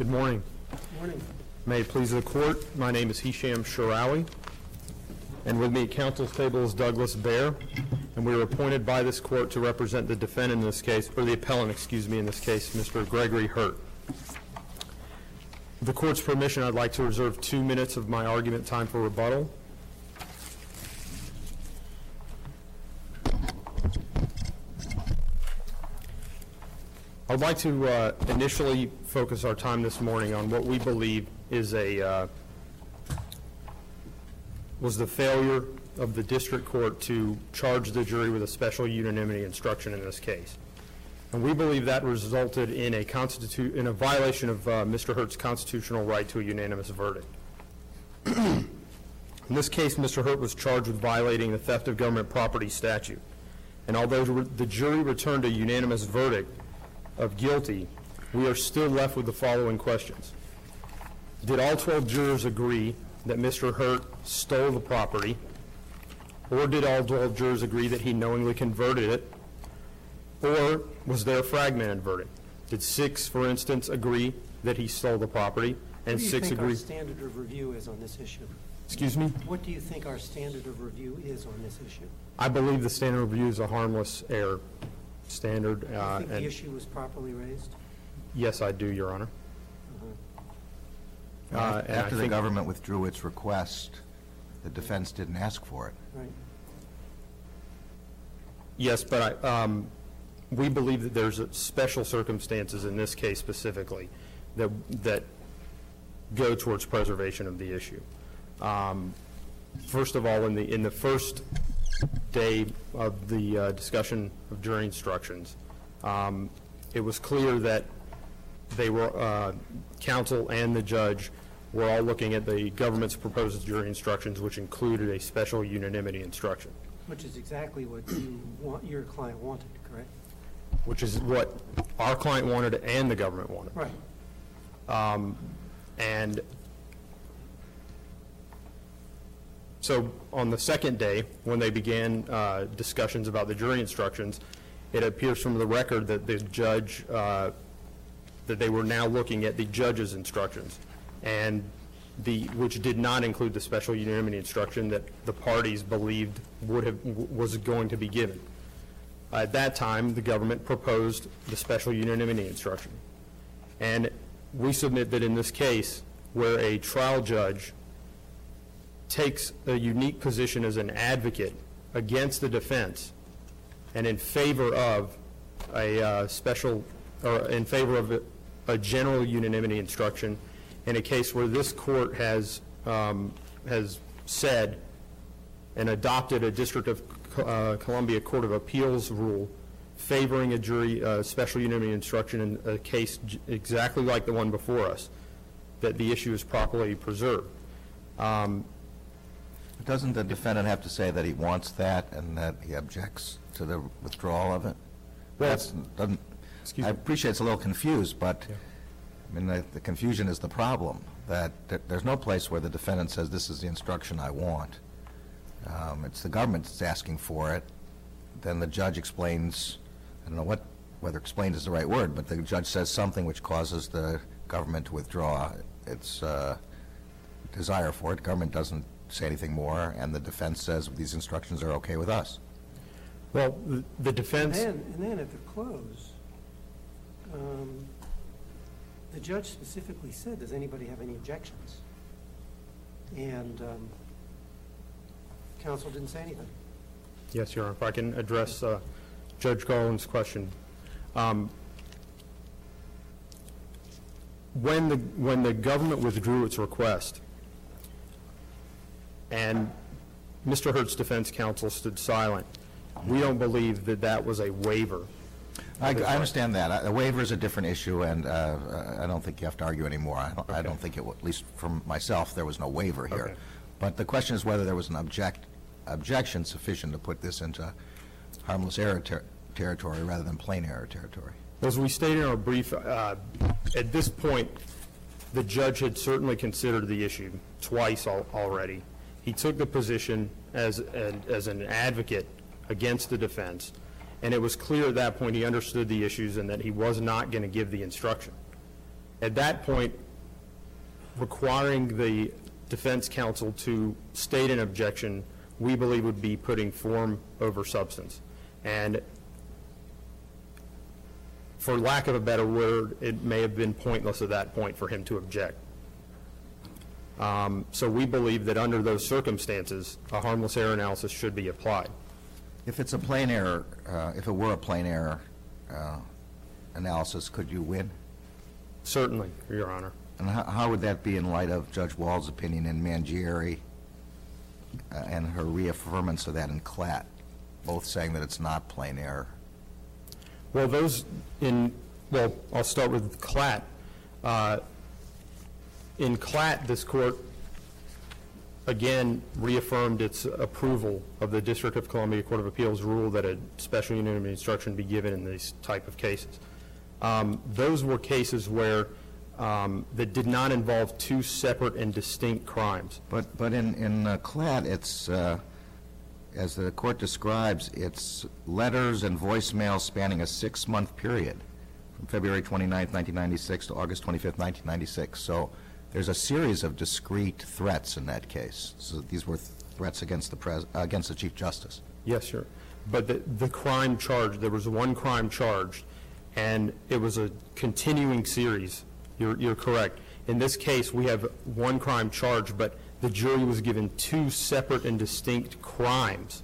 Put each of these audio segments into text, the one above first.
morning. Morning. May it please the court, my name is Hisham Sharawi, and with me at counsel's table is Douglas Baer, and we were appointed by this court to represent the defendant in this case, or the appellant, excuse me, in this case, Mr. Gregory Hurt. With the court's permission, I'd like to reserve 2 minutes of my argument time for rebuttal. I'd like to initially focus our time this morning on what we believe is was the failure of the district court to charge the jury with a special unanimity instruction in this case. And we believe that resulted in a violation of Mr. Hurt's constitutional right to a unanimous verdict. In this case, Mr. Hurt was charged with violating the theft of government property statute. And although the jury returned a unanimous verdict of guilty, we are still left with the following questions. Did all 12 jurors agree that Mr. Hurt stole the property, or did all 12 jurors agree that he knowingly converted it, or was there a fragmented verdict? Did 6, for instance, agree that he stole the property, and 6 agree? What do you think our standard of review is on this issue? Excuse me? What do you think our standard of review is on this issue? I believe the standard of review is a harmless error standard. Do you think the issue was properly raised? Yes, I do, Your Honor. After the government withdrew its request, the defense didn't ask for it. Right. Yes, but we believe that there's special circumstances in this case specifically that go towards preservation of the issue. First of all, in the first day of the discussion of jury instructions, it was clear that they were counsel and the judge were all looking at the government's proposed jury instructions, which included a special unanimity instruction. Which is exactly what your client wanted, correct? Which is what our client wanted and the government wanted. Right. And so on the second day, when they began discussions about the jury instructions, it appears from the record that the judge, that they were now looking at the judge's instructions, and which did not include the special unanimity instruction that the parties believed was going to be given. At that time, the government proposed the special unanimity instruction. And we submit that in this case, where a trial judge takes a unique position as an advocate against the defense and in favor of a special, or in favor of a general unanimity instruction in a case where this court has said and adopted a District of Columbia Court of Appeals rule favoring a jury special unanimity instruction in a case exactly like the one before us, that the issue is properly preserved. Doesn't the defendant have to say that he wants that and that he objects to the withdrawal of it? Well, I appreciate it's a little confused, but yeah. I mean, the confusion is the problem, that there's no place where the defendant says this is the instruction I want. It's the government that's asking for it. Then the judge explains, I don't know whether explained is the right word, but the judge says something which causes the government to withdraw its desire for it. The government doesn't say anything more, and the defense says these instructions are okay with us. Well, the defense... And then at the close, the judge specifically said, does anybody have any objections? And counsel didn't say anything. Yes, Your Honor. If I can address Judge Garland's question. When the government withdrew its request and Mr. Hurt's defense counsel stood silent, we don't believe that that was a waiver. I understand that. A waiver is a different issue, and I don't think you have to argue anymore. I don't think, at least from myself, there was no waiver here. Okay. But the question is whether there was an objection sufficient to put this into harmless error territory rather than plain error territory. As we stated in our brief, at this point, the judge had certainly considered the issue twice already. He took the position as an advocate against the defense, and it was clear at that point he understood the issues and that he was not going to give the instruction. At that point, requiring the defense counsel to state an objection, we believe would be putting form over substance. And for lack of a better word, it may have been pointless at that point for him to object. So we believe that under those circumstances, a harmless error analysis should be applied. If it's a plain error, if it were a plain error analysis, could you win? Certainly, Your Honor. And how would that be in light of Judge Wall's opinion in Mangieri and her reaffirmance of that in Klatt, both saying that it's not plain error? Well, I'll start with Klatt. In Klatt, this court again reaffirmed its approval of the District of Columbia Court of Appeals rule that a special unanimity instruction be given in these type of cases. Those were cases where that did not involve two separate and distinct crimes. But in Klatt, it's as the court describes, it's letters and voicemail spanning a 6-month period from February 29th, 1996 to August 25th, 1996. So there's a series of discrete threats in that case. So these were threats against the Chief Justice. Yes, sir. But the crime charged, there was one crime charged, and it was a continuing series. You're correct. In this case, we have one crime charged, but the jury was given two separate and distinct crimes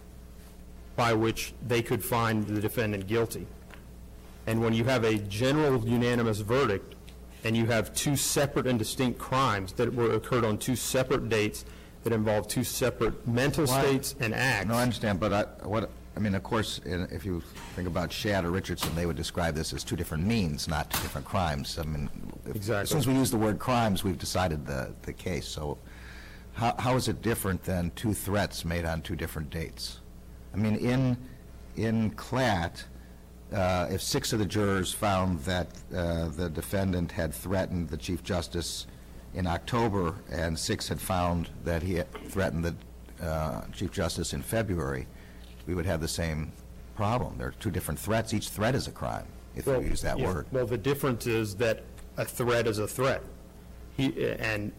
by which they could find the defendant guilty. And when you have a general unanimous verdict and you have two separate and distinct crimes that occurred on two separate dates that involve two separate mental states and acts. No, I understand, but I mean, of course, if you think about Shad or Richardson, they would describe this as two different means, not two different crimes. I mean, exactly. As soon as we use the word crimes, we've decided the case. So how is it different than two threats made on two different dates? I mean, in Klatt, if 6 of the jurors found that the defendant had threatened the Chief Justice in October and 6 had found that he had threatened the Chief Justice in February, we would have the same problem. There are two different threats. Each threat is a crime, if you use that word. Well, the difference is that a threat is a threat. In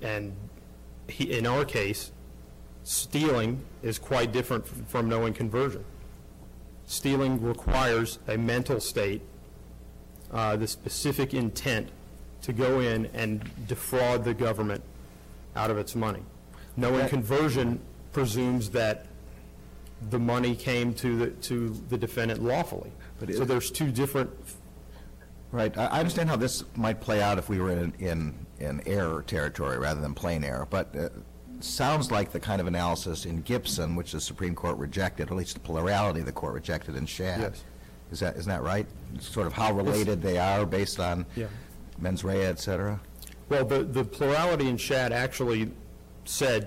our case, stealing is quite different from knowing conversion. Stealing requires a mental state, the specific intent to go in and defraud the government out of its money. Knowing conversion presumes that the money came to the defendant lawfully. So there's two different. Right. I understand how this might play out if we were in error territory rather than plain error, but sounds like the kind of analysis in Gibson, which the Supreme Court rejected, or at least the plurality of the court rejected in Shad. Yes. Isn't that right? Sort of how related they are based on mens rea, et cetera? Well, the plurality in Shad actually said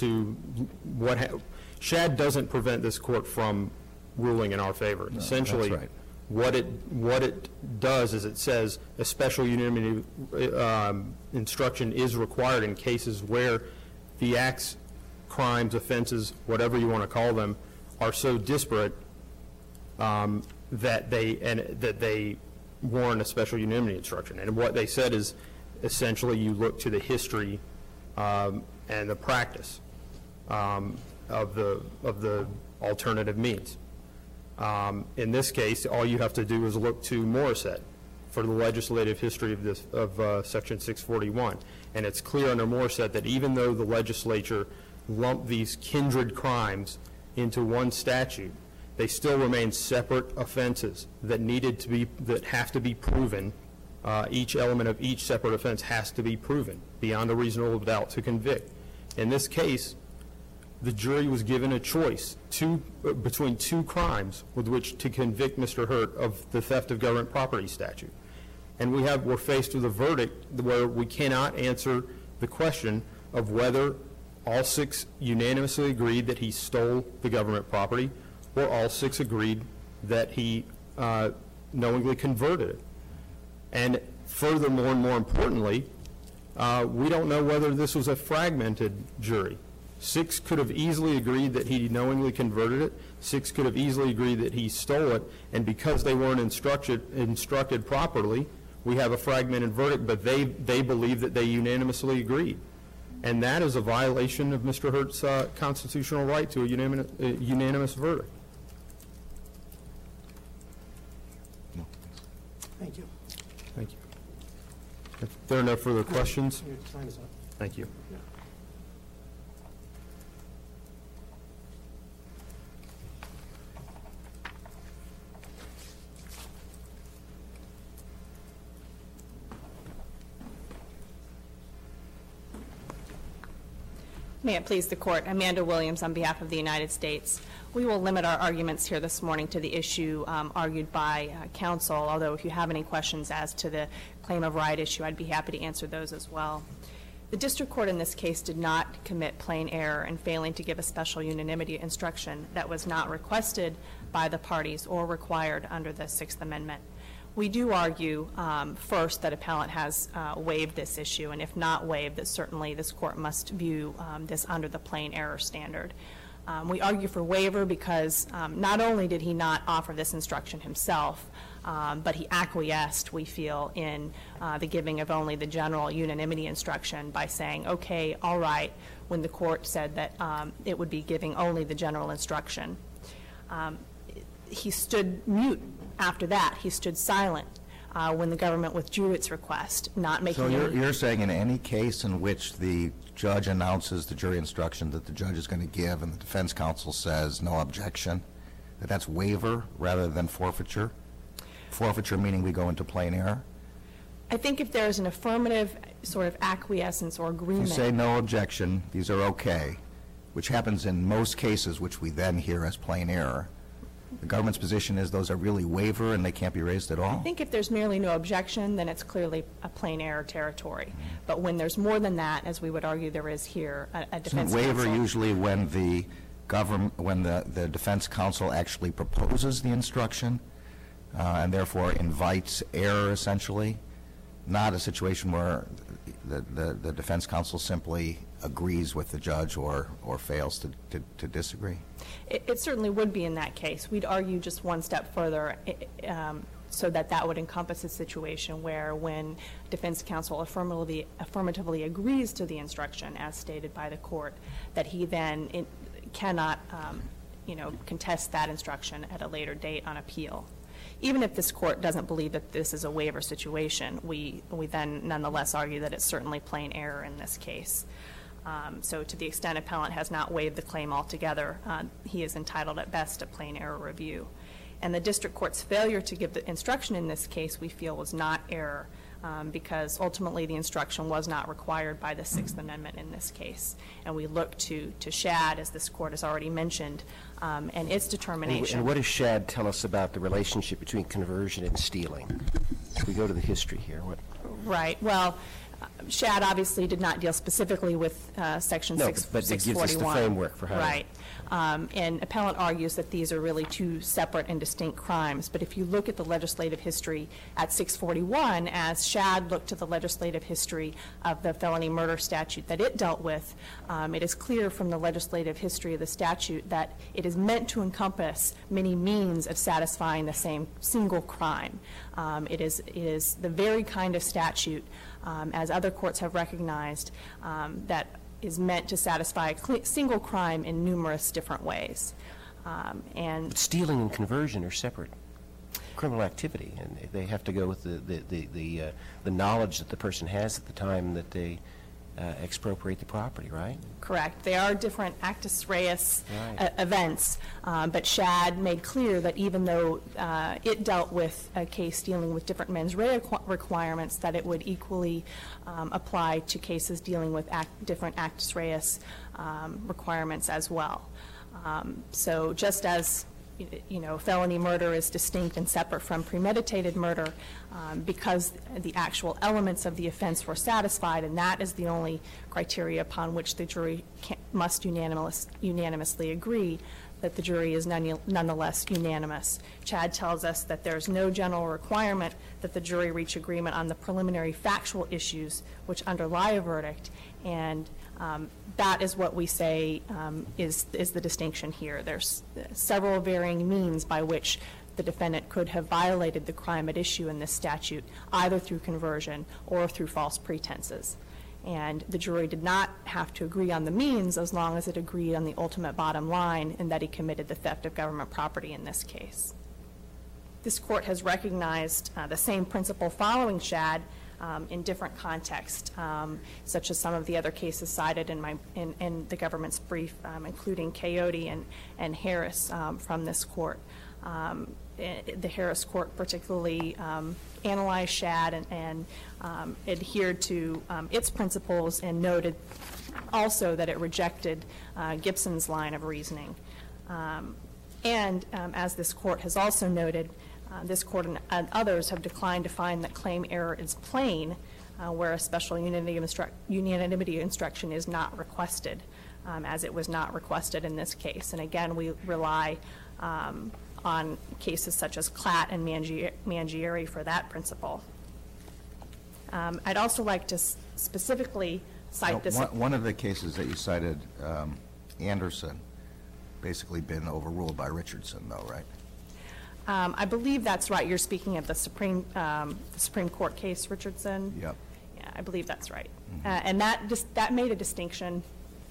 Shad doesn't prevent this court from ruling in our favor. No, essentially, that's right. What it does is it says a special unanimity instruction is required in cases where the acts, crimes, offenses, whatever you want to call them, are so disparate that they warrant a special unanimity instruction. And what they said is essentially you look to the history and the practice of the alternative means. In this case, all you have to do is look to Morissette for the legislative history of Section 641. And it's clear under Morissette that even though the legislature lumped these kindred crimes into one statute, they still remain separate offenses that have to be proven. Each element of each separate offense has to be proven beyond a reasonable doubt to convict. In this case, the jury was given a choice between two crimes with which to convict Mr. Hurt of the theft of government property statute. And we're faced with a verdict where we cannot answer the question of whether all 6 unanimously agreed that he stole the government property or all 6 agreed that he knowingly converted it. And furthermore and more importantly, we don't know whether this was a fragmented jury. 6 could have easily agreed that he knowingly converted it. 6 could have easily agreed that he stole it. And because they weren't instructed properly, we have a fragmented verdict, but they believe that they unanimously agreed. And that is a violation of Mr. Hurt's constitutional right to a unanimous verdict. Thank you. Thank you. If there are no further questions, Your time is up. thank you. Yeah. May it please the Court, Amanda Williams on behalf of the United States. We will limit our arguments here this morning to the issue argued by counsel, although if you have any questions as to the claim of right issue, I'd be happy to answer those as well. The district court in this case did not commit plain error in failing to give a special unanimity instruction that was not requested by the parties or required under the Sixth Amendment. We do argue, first, that appellant has waived this issue, and if not waived, that certainly this court must view this under the plain error standard. We argue for waiver because not only did he not offer this instruction himself, but he acquiesced, we feel, in the giving of only the general unanimity instruction by saying, okay, all right, when the court said that it would be giving only the general instruction. He stood mute after that. He stood silent when the government withdrew its request, not making So any... you're saying in any case in which the judge announces the jury instruction that the judge is going to give and the defense counsel says no objection, that's waiver rather than forfeiture? Forfeiture meaning we go into plain error? I think if there is an affirmative sort of acquiescence or agreement... If you say no objection, these are okay, which happens in most cases, which we then hear as plain error, the government's position is those are really waiver and they can't be raised at all? I think if there's merely no objection, then it's clearly a plain error territory. But when there's more than that, as we would argue there is here, a defense counsel... Waiver usually when the government, when the defense counsel actually proposes the instruction and therefore invites error, essentially, not a situation where the defense counsel simply agrees with the judge or fails to disagree? It certainly would be in that case. We'd argue just one step further so that would encompass a situation where when defense counsel affirmatively agrees to the instruction as stated by the court, that he then cannot contest that instruction at a later date on appeal. Even if this court doesn't believe that this is a waiver situation, we then nonetheless argue that it's certainly plain error in this case. So to the extent appellant has not waived the claim altogether, he is entitled at best to plain error review. And the district court's failure to give the instruction in this case we feel was not error because ultimately the instruction was not required by the Sixth Amendment in this case. And we look to Shad, as this court has already mentioned, and its determination. And what does Shad tell us about the relationship between conversion and stealing? If we go to the history here. Right. Well, Shad obviously did not deal specifically with Section 641. But it gives us the framework for how. Right. And appellant argues that these are really two separate and distinct crimes. But if you look at the legislative history at 641, as Shad looked to the legislative history of the felony murder statute that it dealt with, it is clear from the legislative history of the statute that it is meant to encompass many means of satisfying the same single crime. It is the very kind of statute, as other courts have recognized, that is meant to satisfy a single crime in numerous different ways. But stealing and conversion are separate criminal activity, and they have to go with the knowledge that the person has at the time that they expropriate the property, right? Correct. They are different actus reus Right. events, but Shad made clear that even though it dealt with a case dealing with different mens rea requirements, that it would equally apply to cases dealing with different actus reus requirements as well. So just as felony murder is distinct and separate from premeditated murder because the actual elements of the offense were satisfied, and that is the only criteria upon which the jury must unanimously agree, that the jury is nonetheless unanimous. Chad tells us that there's no general requirement that the jury reach agreement on the preliminary factual issues which underlie a verdict, and that is what we say is the distinction here. There's several varying means by which the defendant could have violated the crime at issue in this statute, either through conversion or through false pretenses. And the jury did not have to agree on the means as long as it agreed on the ultimate bottom line and that he committed the theft of government property in this case. This court has recognized the same principle following Shad in different contexts, such as some of the other cases cited in the government's brief, including Coyote and Harris from this court. The Harris court particularly analyzed Shad and adhered to its principles and noted also that it rejected Gibson's line of reasoning. As this court has also noted, this court and others have declined to find that claim error is plain where a special unanimity instruction is not requested, as it was not requested in this case. And again, we rely on cases such as Klatt and Mangieri for that principle. I'd also like to specifically cite this. One of the cases that you cited, Anderson, basically been overruled by Richardson, though, right? I believe that's right. You're speaking of the Supreme Court case, Richardson? Yep. Yeah, I believe that's right. And that made a distinction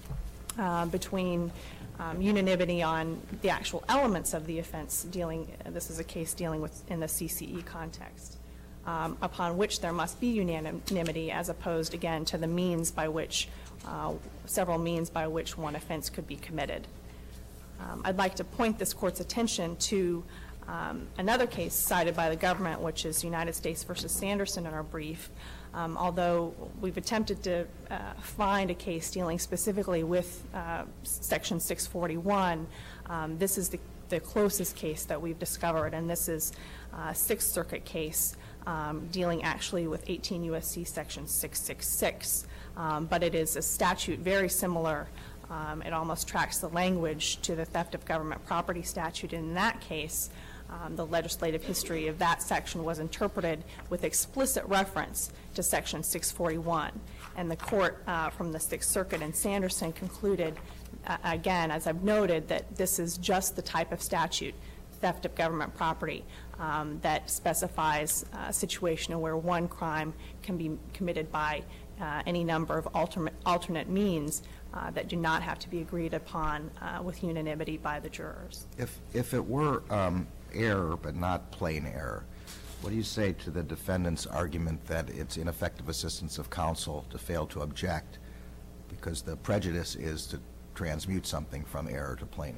between unanimity on the actual elements of the offense this is a case dealing with in the CCE context, upon which there must be unanimity as opposed, again, to the means by which, several means by which one offense could be committed. I'd like to point this court's attention to another case cited by the government, which is United States versus Sanderson in our brief. Although we've attempted to find a case dealing specifically with Section 641, this is the closest case that we've discovered, and this is a Sixth Circuit case dealing actually with 18 U.S.C. Section 666. But it is a statute very similar. It almost tracks the language to the theft of government property statute. In that case, the legislative history of that section was interpreted with explicit reference to Section 641. And the court from the Sixth Circuit in Sanderson concluded, again, as I've noted, that this is just the type of statute, theft of government property, that specifies a situation where one crime can be committed by any number of alternate means that do not have to be agreed upon with unanimity by the jurors. If it were error but not plain error, what do you say to the defendant's argument that it's ineffective assistance of counsel to fail to object because the prejudice is to transmute something from error to plain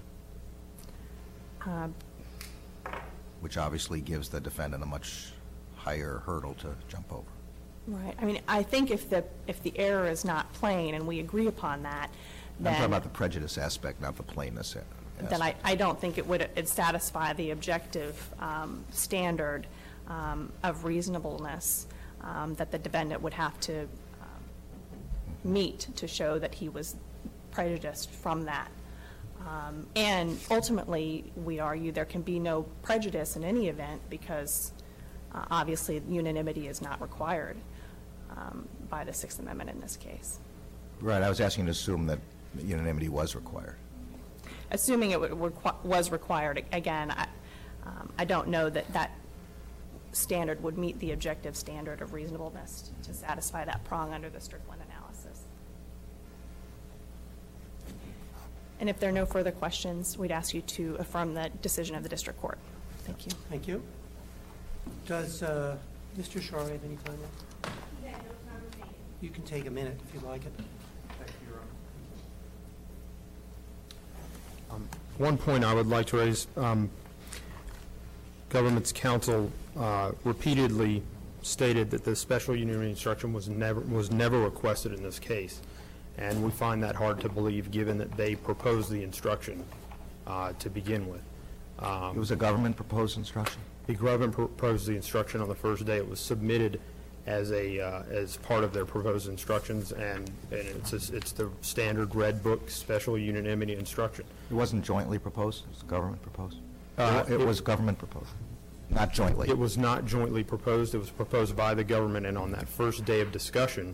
error? Which obviously gives the defendant a much higher hurdle to jump over. Right. I mean, I think if the error is not plain and we agree upon that, then I'm talking about the prejudice aspect, not the plainness aspect. Then I don't think it would satisfy the objective standard of reasonableness that the defendant would have to meet to show that he was prejudiced from that. And ultimately, we argue there can be no prejudice in any event because obviously unanimity is not required by the Sixth Amendment in this case. Right. I was asking to assume that unanimity was required. Assuming it was required, again, I don't know that that standard would meet the objective standard of reasonableness to satisfy that prong under the Strickland analysis. And if there are no further questions, we'd ask you to affirm the decision of the district court. Thank you. Thank you. Does Mr. Shar have any time left? You can take a minute if you'd like it. Thank you, Your Honor. One point I would like to raise, government's counsel repeatedly stated that the special unanimity instruction was never requested in this case, and we find that hard to believe given that they proposed the instruction to begin with. It was a government-proposed instruction? The government proposed the instruction on the first day. It was submitted as part of their proposed instructions, and it's the standard red book special unanimity instruction. It wasn't jointly proposed? It was government proposed? It was government proposed, not jointly? It was not jointly proposed. It was proposed by the government, and on that first day of discussion,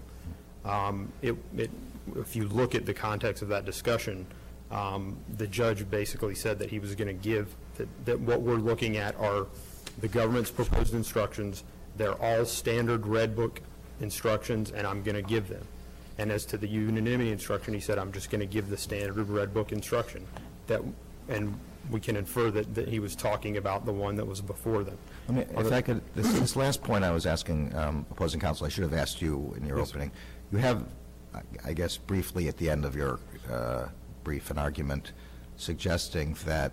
if you look at the context of that discussion, the judge basically said that he was going to give that what we're looking at are the government's proposed instructions. They're all standard Red Book instructions, and I'm going to give them. And as to the unanimity instruction, he said, I'm just going to give the standard Red Book instruction. And we can infer that he was talking about the one that was before them. If I could, this last point I was asking opposing counsel, I should have asked you in your opening. You have, I guess, briefly at the end of your brief, an argument suggesting that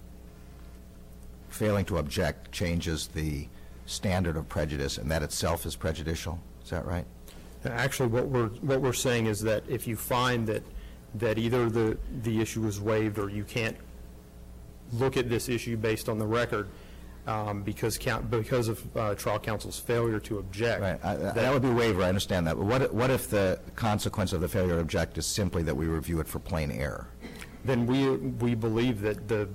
failing to object changes the standard of prejudice, and that itself is prejudicial. Is that right? Actually, what we're saying is that if you find that either the issue was waived or you can't look at this issue based on the record because of trial counsel's failure to object. Right. That would be waiver. I understand that. But what if the consequence of the failure to object is simply that we review it for plain error? Then we believe that the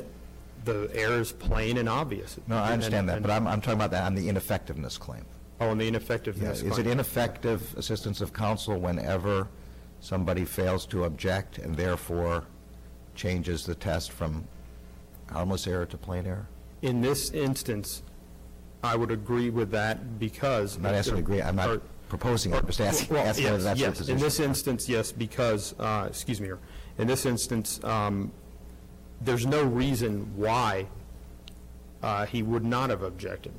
error is plain and obvious. No, I understand that, but I'm talking about that on the ineffectiveness claim. Oh, on the ineffectiveness claim. Is it ineffective assistance of counsel whenever somebody fails to object and therefore changes the test from harmless error to plain error? In this instance, I would agree with that because... I'm not asking to agree. I'm not proposing it. I'm just asking whether that's your position. In this instance, yes, because, excuse me, in this instance, there's no reason why he would not have objected.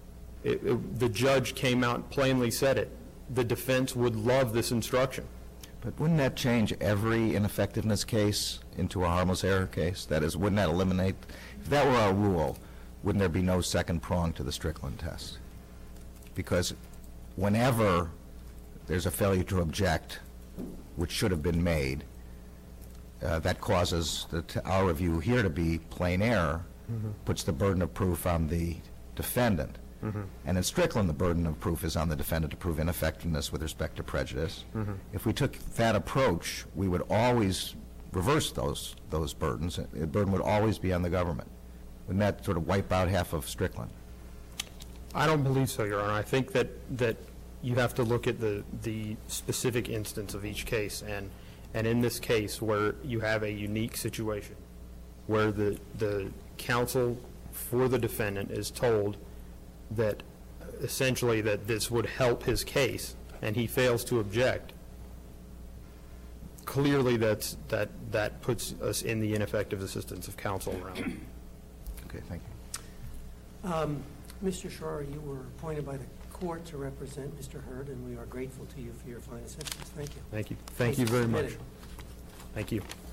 The judge came out and plainly said it. The defense would love this instruction. But wouldn't that change every ineffectiveness case into a harmless error case? That is, wouldn't that eliminate... If that were our rule, wouldn't there be no second prong to the Strickland test? Because whenever there's a failure to object, which should have been made, that causes our review here to be plain error, puts the burden of proof on the defendant. And in Strickland, the burden of proof is on the defendant to prove ineffectiveness with respect to prejudice. If we took that approach, we would always reverse those burdens. The burden would always be on the government. Wouldn't that sort of wipe out half of Strickland? I don't believe so, Your Honor. I think that you have to look at the specific instance of each case. And in this case, where you have a unique situation, where the counsel for the defendant is told that essentially that this would help his case, and he fails to object, clearly that puts us in the ineffective assistance of counsel realm. Okay, thank you. Mr. Schor, you were appointed by the court to represent Mr. Hurd, and we are grateful to you for your fine assistance. Thank you. Thank you. Thank you very much. Thank you.